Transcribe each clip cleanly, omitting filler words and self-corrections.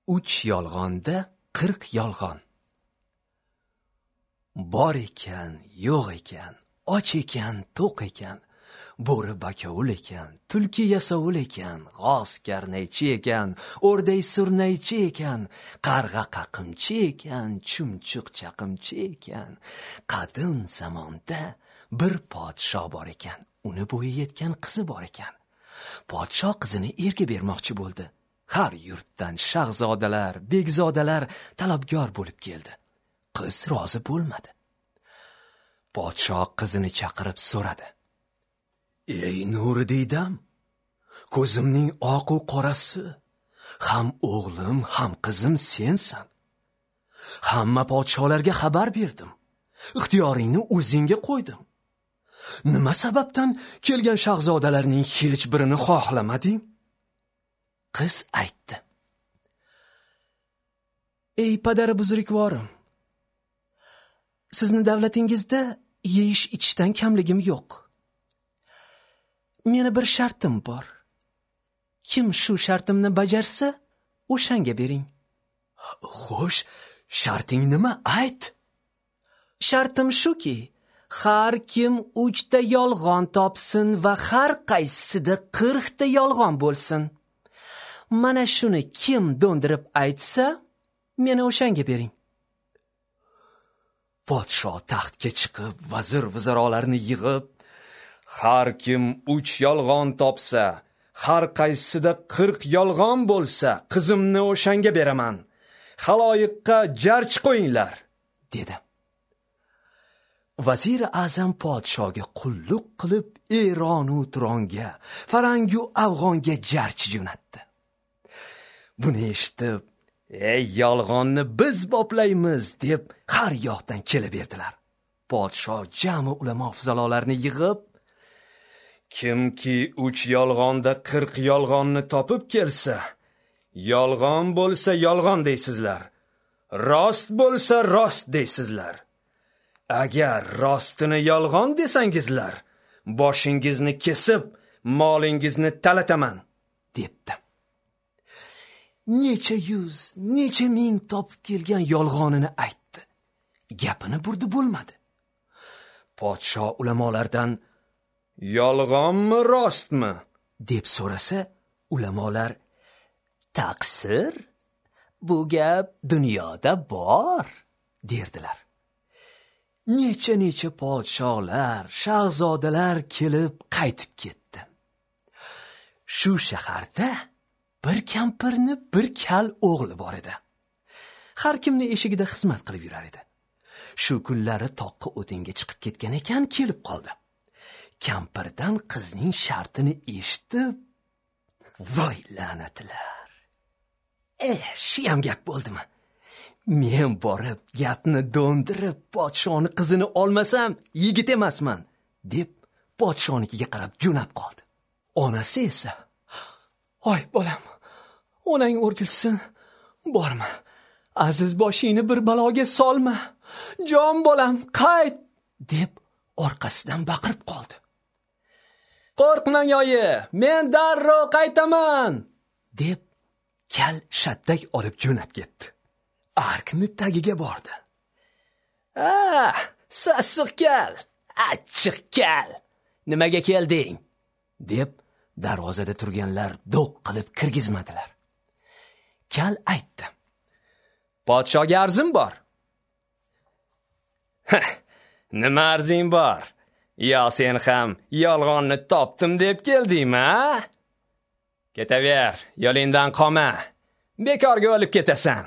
3 yolg'onda 40 yolg'on. Bor ekan, yo'q ekan, och ekan, to'q ekan, bo'ri bakovul ekan, tulki yasovul ekan, g'oz karnaychi ekan, o'rday surnaychi ekan, qarg'a qaqimchi ekan, chumchuq chaqimchi ekan. Qadim zamonda bir podsho bor ekan, uni bo'yi yetgan qizi bor ekan. Podsho qizini erga bermoqchi bo'ldi. Har yurtdan shahzodalar, begzodalar talabgor bo'lib keldi. Qiz rozi bo'lmadi. Podsho qizini chaqirib so'radi: "Ey nuri diydam, ko'zimning oq u qorasi, ham o'g'lim, ham qizim sensan. Hamma podsholarga xabar berdim. Ixtiyoringni o'zingga qo'ydim. Nima sababdan kelgan shahzodalarning hech birini xohlamading?" Qiz aytdi: "Ey padari buzrukvorim, sizni davlatingizda yeyish ichishdan kamligim yo'q. Meni bir shartim bor. Kim shu shartimni bajarsa, o'shanga bering." "Xo'sh, sharting nima? Ayt." "Shartim shuki, har kim 3 ta yolg'on topsin va har qaysisida 40 ta yolg'on bo'lsin. Mana shuni kim do'ndirib aytsa, meni o'shanga bering." Podsho taxtga chiqib, vazir-vizarolarni yig'ib, "Har kim 3 yolg'on topsa, har qaysisida 40 yolg'on bo'lsa, qizimni o'shanga beraman. Xaloyiqqa jarch qo'yinglar", dedi. Vazir Azam podshoga qulluq qilib, Eronu Turonga, Farangu Afg'onga jarch jo'natdi. Buni eshitib, "Ey yolg'onni biz boplaymiz", deb har yoqdan kelaverdilar. Podsho jami ulamo fuzarolarni yig'ib, "Kimki 3 yolg'onda 40 yolg'onni topib kelsa, yolg'on bo'lsa yolg'on deysizlar, rost bo'lsa rost deysizlar. Agar rostini yolg'on desangizlar, boshingizni kesib, molingizni talataman", debdi. Necha yuz, necha ming topib kelgan yolg'onini aytdi. Gapini burdi bo'lmadi. Podsho ulamolardan "Yolg'onmi, rostmi?" deb so'rasa, ulamolar "Taqsir, bu gap dunyoda bor", derdilar. Necha podsholar, shahzodalar kelib qaytib ketdi. Shu shaharda bir kampirni bir kal o'g'li bor edi. Har kimni eshigida xizmat qilib yurar edi. Shu kunlari toqqa o'tinga chiqib ketgan ekan, kelib qoldi. Kampirdan qizning shartini eshitib, "Voy la'natlar. Shu ham gap bo'ldimi? Men borib gapni do'ndirib, podshoni qizini olmasam, yigit emasman", deb podshonikiga qarab jo'nab qoldi. Onasi esa: "Hoy bolam, onang o'rgilsin, borma. Aziz boshingni bir baloga solma. Jon bolam, qayt", deb orqasidan baqirib qoldi. "Qo'rqmang oyi, men darrov qaytaman", deb kal shattak olib jo'nab ketdi. Arkni tagiga bordi. Sassiq kal, achchiq kal, nimaga kelding?" deb darvozada turganlar do'q qilib kirgizmadilar. Kal aytdi: "Podshoga arzim bor." "Nima arzing bor? Yo sen ham yolg'onni topdim deb keldingmi? Ketaver, yo'lingdan qolma. Bekorga o'lib ketasan."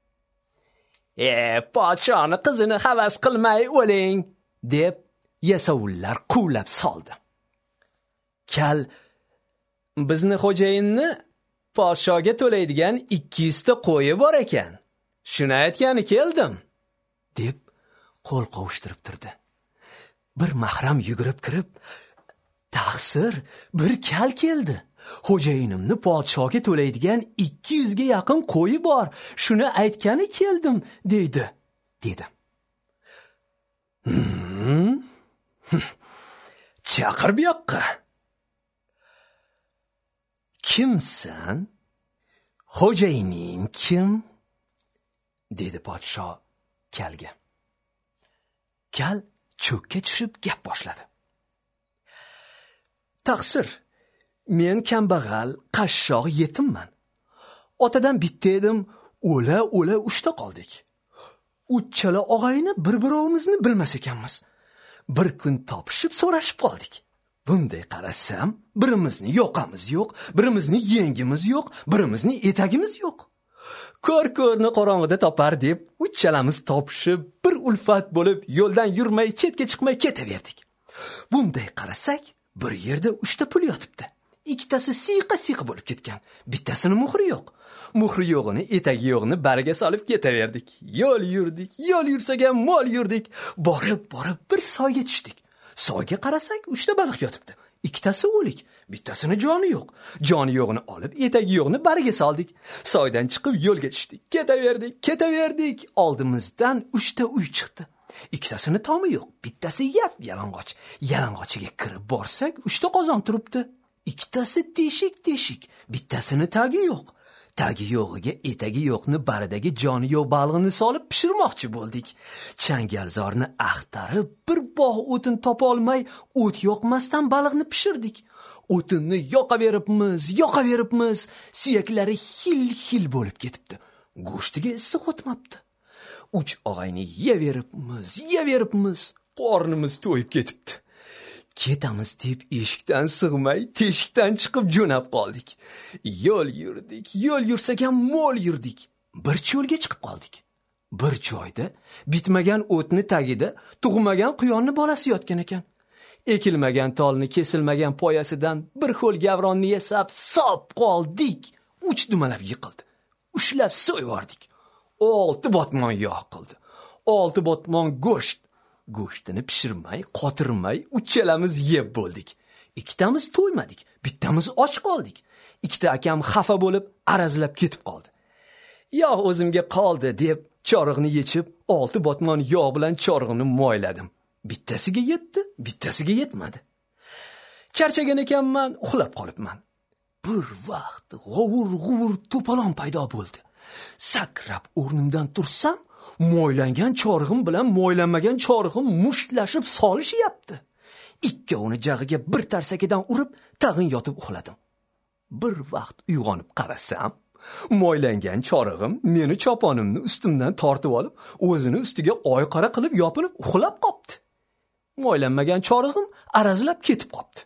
"Podshoni qizini havas qilmay o'ling", deb yasovullar quvlab soldi. Kal: "Bizni xo'jayinni podshoga to'laydigan 200 ta qo'yi bor ekan. Shuni aytgani keldim", deb qo'l qovushtirib turdi. Bir mahram yugurib kirib: "Taqsir, bir kal keldi. Xo'jayinimni podshoga to'laydigan 200 ga yaqin qo'yi bor. Shuni aytgani keldim", dedi. "Chaqir bu yoqqa." "Kimsan? Xo'jayining kim? Dedi podsho kalga. Kal cho'kka tushib gap boshladi. Taqsir, men kambag'al, qashshoq yetimman. Otadan bitta edim, o'la 3ta qoldik. Uchala og'ayni bir-birovimizni bilmas ekanmiz. Bir kun topishib so'rashib qoldik. Bunday qarasam, birimizni yoqamiz yo'q, birimizni yengimiz yo'q, birimizni etagimiz yo'q. Ko'r-ko'rni qorong'ida topar deb, uchalamiz topishib, bir ulfat bo'lib, yo'ldan yurmay, chetga chiqmay ketaverdik. Bunday qarasak, bir yerda 3ta pul yotibdi. Ikkitasi siyqa bo'lib ketgan. Bittasini muhri yo'q. Muhri yo'g'ini, etagi yo'g'ini bariga solib ketaverdik. Yo'l yurdik, yo'l yursak ham mol yurdik. Borib bir soyga tushdik. Soyga qarasak 3ta baliq yotibdi. Ikkitasi o'lik, bittasini joni yo'q. Joni yo'g'ini olib, etagi yo'g'ini bariga soldik. Soydan chiqib yo'lga tushdik. Ketaverdik. Oldimizdan 3ta uy chiqdi. Ikkitasini tomi yo'q, bittasi yalang'och. Yalang'ochiga kirib borsak 3ta qozon turibdi. Ikkitasi teshik, bittasini tagi yo'q. Tagi yo'g'iga etagi yo'qni baridagi joni yo'q balig'ini solib pishirmoqchi bo'ldik. Changalzorni axtarib, bir bog' o'tin topa olmay, o't yoqmasdan baliqni pishirdik. O'tinni yoqaveribmiz, suyaklari hil bo'lib ketibdi. Go'shtiga issiq o'tmabdi. 3 og'ayni yeyaveribmiz, qornimiz to'yib ketibdi. Ketamiz deb eshikdan sig'may, teshikdan chiqib jo'nab qoldik. Yo'l yursak ham mo'l yurdik. Bir cho'lga chiqib qoldik. Bir joyda bitmagan o'tni tagida tug'magan quyonni bolasi yotgan ekan. Ekilmagan tolni kesilmagan poyasidan bir ho'l gavronni yasab sop qoldik. 3 dumalab yiqildi. Ushlab so'yvordik. 6 botmon yog' qildi. 6 botmon go'sht. Go'shtini pishirmay, qotirmay, uchalamiz yeb bo'ldik. Ikkitamiz to'ymadik, bittamiz och qoldik. Ikkita akam xafa bo'lib, arazlab ketib qoldi. Yog' o'zimga qoldi deb, chorig'ni yechib, 6 botmon yog' bilan chorig'ni moyladim. Bittasiga yetdi, bittasiga yetmadi. Charchagan ekanman, uxlab qolibman. Bir vaqt g'ovur to'polon paydo bo'ldi. Sakrab o'rnimdan tursam, moylangan chorig'im bilan moylanmagan chorig'im mushtlashib solishyapti. Ikkovini jag'iga bir tarsakidan urib, tag'in yotib uxladim. Bir vaqt uyg'onib qarasam, moylangan chorig'im meni choponimni ustimdan tortib olib, o'zini ustiga oyqara qilib yopinib uxlab qopti. Moylanmagan chorig'im arazlab ketib qopti.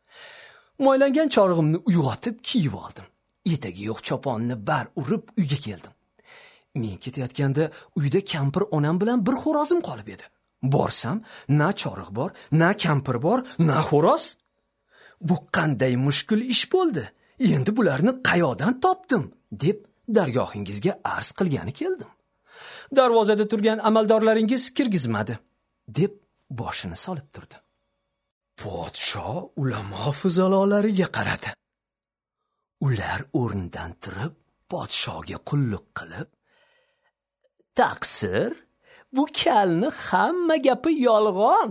Moylangan chorig'imni uyg'otib kiyib oldim. Etagi yo'q choponni bar urib uyga keldim. Men ketayotganda uyda kampir onam bilan bir xo'rozim qolib edi. Borsam, na chorig' bor, na kampir bor, na xo'roz. Bu qanday mushkul ish bo'ldi? Endi bularni qayoqdan topdim, deb dargohingizga arz qilgani keldim. Darvozada turgan amaldorlaringiz kirgizmadi, deb boshini solib turdi. Podsho ulamo fuzalolariga qaradi. Ular o'rnidan turib, podshoga qulluq qilib, taqsir, bu kalni hamma gapi yolg'on.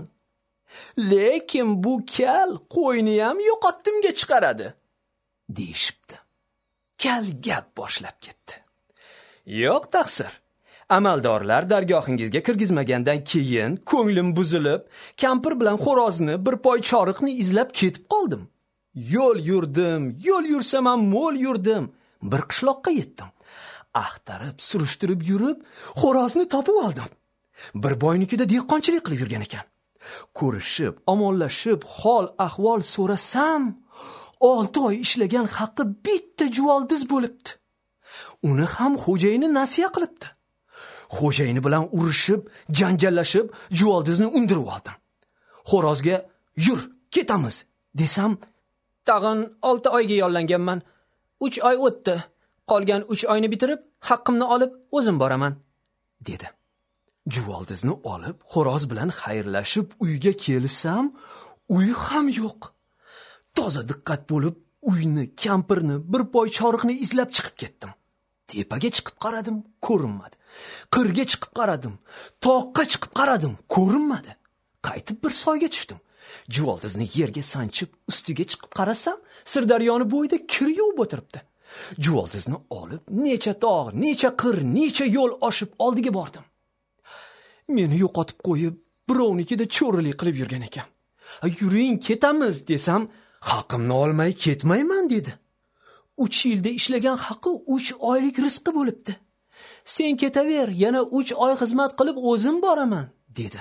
Lekin bu kal qo'yni ham yo'qotdimga chiqaradi, deyishibdi. Kal gap boshlab ketdi. Yo'q taqsir. Amaldorlar dargohingizga kirgizmagandan keyin ko'nglim buzilib, kampir bilan xo'rozni bir poy choriqni izlab ketib qoldim. Yo'l yursam ham mo'l yurdim. Bir qishloqqa yetdim. Axtarib, surishtirib yurib, xo'rozni topib oldim. Bir boynikida dehqonchilik qilib yurgan ekan. Ko'rishib, omonlashib, hol ahvol so'rasam, 6 oy ishlagan haqqi bitta juvoldiz bo'libdi. Uni ham xo'jayini nasiya qilibdi. Xo'jayini bilan urushib, janjallashib, juvoldizni undirib oldim. Xo'rozga "Yur, ketamiz" desam, tag'in 6 oyga yollanganman. 3 oy o'tdi. Qolgan 3 oyni bitirib, haqqimni olib o'zim boraman, dedi. Juvoldizni olib, xo'roz bilan xayrlashib uyga kelsam, uy ham yo'q. Toza diqqat bo'lib, uyni, kampirni, bir poy choriqni izlab chiqib ketdim. Tepaga chiqib qaradim, ko'rinmadi. Qirga chiqib qaradim, toqqa chiqib qaradim, ko'rinmadi. Qaytib bir soyga tushdim. Juvoldizni yerga sanchib, ustiga chiqib qarasam, Sirdaryoni bo'yida kir yuvib o'tiribdi. Juvoldizni olib, necha tog', necha qir, necha yo'l oshib oldiga bordim. Meni yo'qotib qo'yib, birovnikida cho'rilik qilib yurgan ekan. Yuring, ketamiz desam, haqimni olmay ketmayman dedi. 3 yilda ishlagan haqi 3 oylik rizqi bo'libdi. Sen ketaver, yana 3 oy xizmat qilib o'zim boraman dedi.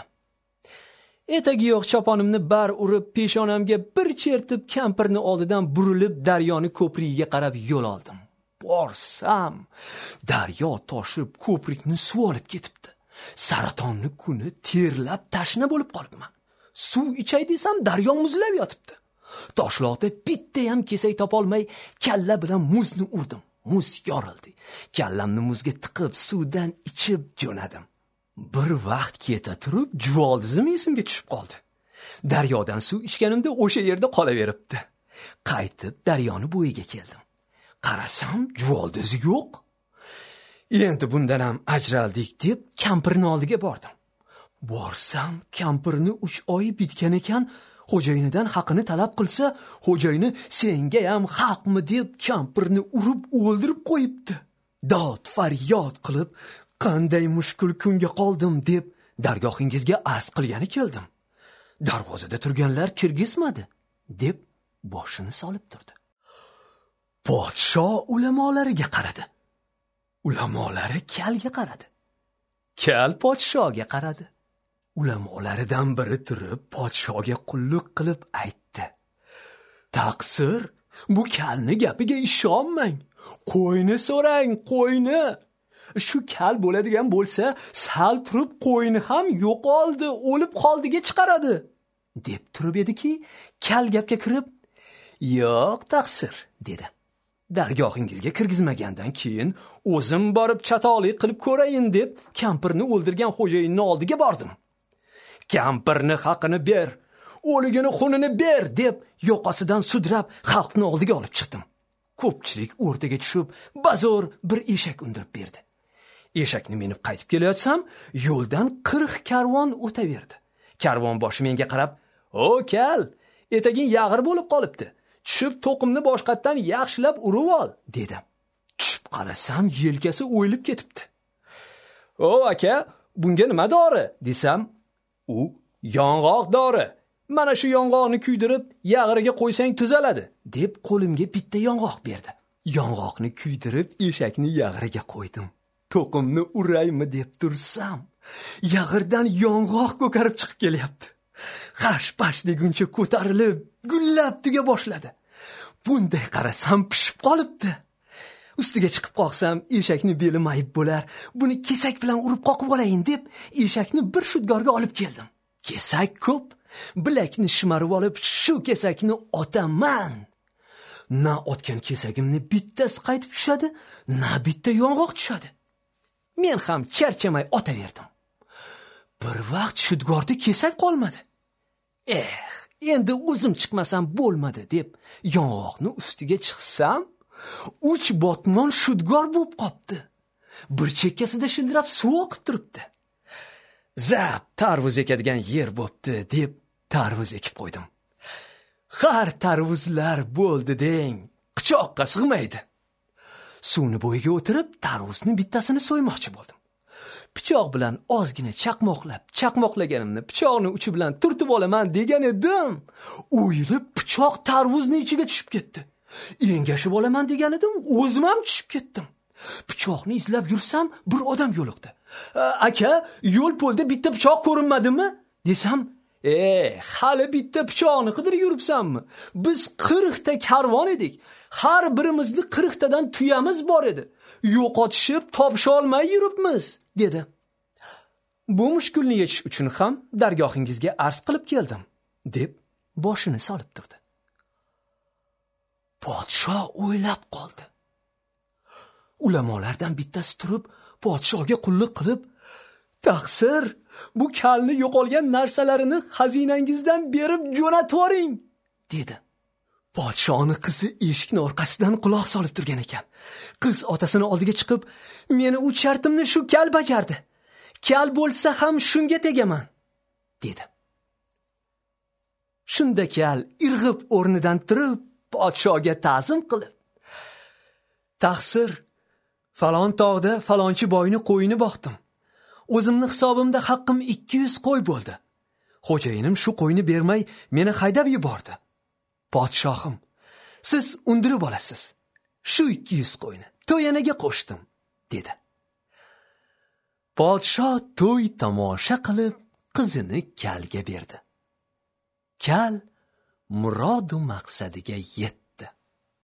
Etagi yo'q choponimni bar urib, peshonamga bir chertib, kampirni oldidan burilib, daryoni ko'prigiga qarab yo'l oldim. Borsam, daryo toshib, ko'prikni suv olib ketibdi. Saratonni kuni terlab tashna bo'lib qolibman. Suv ichay desam, daryo muzlab yotibdi. Toshloqda bitta ham kesak topolmay, kalla bilan muzni urdim. Muz yorildi. Kallamni muzga tiqib, suvdan ichib jo'nadim. Bir vaqt keta turib, juvoldizim esimga tushib qoldi. Daryodan suv ichganimda o'sha yerda qolaveribdi. Qaytib daryoni bo'yiga keldim. Qarasam, juvoldiz yo'q. Endi bundan ham ajraldik deb kampirning oldiga bordim. Borsam, kampirni 3 oy bitgan ekan, xo'jayinidan haqini talab qilsa, xo'jayini senga ham haqmi deb kampirni urib o'ldirib qo'yibdi. Dod faryod qilib, qanday mushkul kunga qoldim deb dargohingizga arz qilgani keldim. Darvozada turganlar kirgizmadi deb boshini solib turdi. Podsho ulamolariga qaradi. Ulamolari kalga qaradi. Kal podshoga qaradi. Ulamolaridan biri turib podshoga qulluq qilib aytdi. Taqsir, bu kalni gapiga ishonmang. Qo'yni so'rang, qo'yni. Shu kal bo'ladigan bo'lsa, sal turib qo'yni ham yo'qoldi, o'lib qoldiga chiqaradi, deb turib ediki, kal gapga kirib, "Yo'q, taqsir", dedi. Dargohingizga kirgizmagandan keyin o'zim borib chatoqlik qilib ko'rayin deb kampirni o'ldirgan xo'jayinning oldiga bordim. Kampirni haqini ber, o'ligini xunini ber deb yoqasidan sudrab xalqni oldiga olib chiqdim. Ko'pchilik o'rtaga tushib, bazo'r bir eshak undirib berdi. Eshakni minib qaytib kelayotsam, yo'ldan 40 karvon o'taverdi. Karvon boshi menga qarab, "O kal, etaging yag'ir bo'lib qolibdi. Tushib to'qimni boshqatdan yaxshilab urib ol", dedim. Tushib qarasam, yelkasi o'yilib ketibdi. "O aka, bunga nima dori?" desam, "U yong'oq dori. Mana shu yong'oqni kuydirib, yag'iriga qo'ysang tuzaladi", deb qo'limga bitta yong'oq berdi. Yong'oqni kuydirib, eshakni yag'iriga qo'ydim. To'qimni uraymi deb tursam, yag'irdan yong'oq ko'karib chiqib kelyapti. G'ash-pash deguncha ko'tarilib, gullab tuga boshladi. Bunday qarasam pishib qolibdi. Ustiga chiqib qoqsam, eshakni beli mayib bo'lar. Buni kesak bilan urib qoqib olayin deb, eshakni bir shudgorga olib keldim. Kesak ko'p, bilakni shimarib olib, shu kesakni otaman. Na otgan kesagimni bittasi qaytib tushadi, na bitta yong'oq tushadi. Men ham charchamay otaverdim. Bir vaqt shudgorda kesak qolmadi. Endi o'zim chiqmasam bo'lmadi deb yong'oqni ustiga chiqsam, 3 botmon shudgor bo'lib qopti. Bir chekkasida shildirab suv oqib turibdi. Zab tarvuz ekadigan yer bo'pti deb tarvuz ekib qo'ydim. Har tarvuzlar bo'ldi deng, qichoqqa sig'maydi. Suvni bo'yiga o'tirib, tarvuzni bittasini so'ymoqchi bo'ldim. Pichoq bilan ozgina chaqmoqlaganimni pichoqni uchi bilan turtib olaman degan edim. O'yilib pichoq tarvuzni ichiga tushib ketdi. Engashib olaman degan edim, o'zim ham tushib ketdim. Pichoqni izlab yursam, bir odam yo'liqdi. "Aka, yo'l po'lda bitta pichoq ko'rinmadimi?" desam, hali bitta pichoqni qidirib yuribsanmi? Biz 40 ta karvon edik. Har birimizni 40 tadan tuyamiz bor edi. Yo'qotishib, topisha olmay yuribmiz, dedi. Bu mushkulni yechish uchun ham dargohingizga arz qilib keldim, deb boshini solib turdi. Podsho o'ylab qoldi. Ulamolardan bittasi turib, podshoga qulluq qilib, "Taqsir, bu kalni yo'qolgan narsalarini xazinangizdan berib jo'natib yuboring", dedi. Podshoning qizi eshikning orqasidan quloq solib turgan ekan. Qiz otasini oldiga chiqib, "Meni 3 shartimni shu kal bajardi. Kal bo'lsa ham shunga tegaman", dedi. Shunda kal irg'ib o'rnidan turib, podshoga ta'zim qilib, Taqsir, falon tog'da falonchi boyni qo'yini boqdim. O'zimni hisobimda haqqim 200 qo'y bo'ldi. Xo'jayinim shu qo'yni bermay meni haydab yubordi. Podshohim, siz undirib olasiz. Shu 200 qo'yni to'yanaga qo'shdim, dedi. Podshoh to'y tomosha qilib qizini kalga berdi. Kal murod maqsadiga yetdi.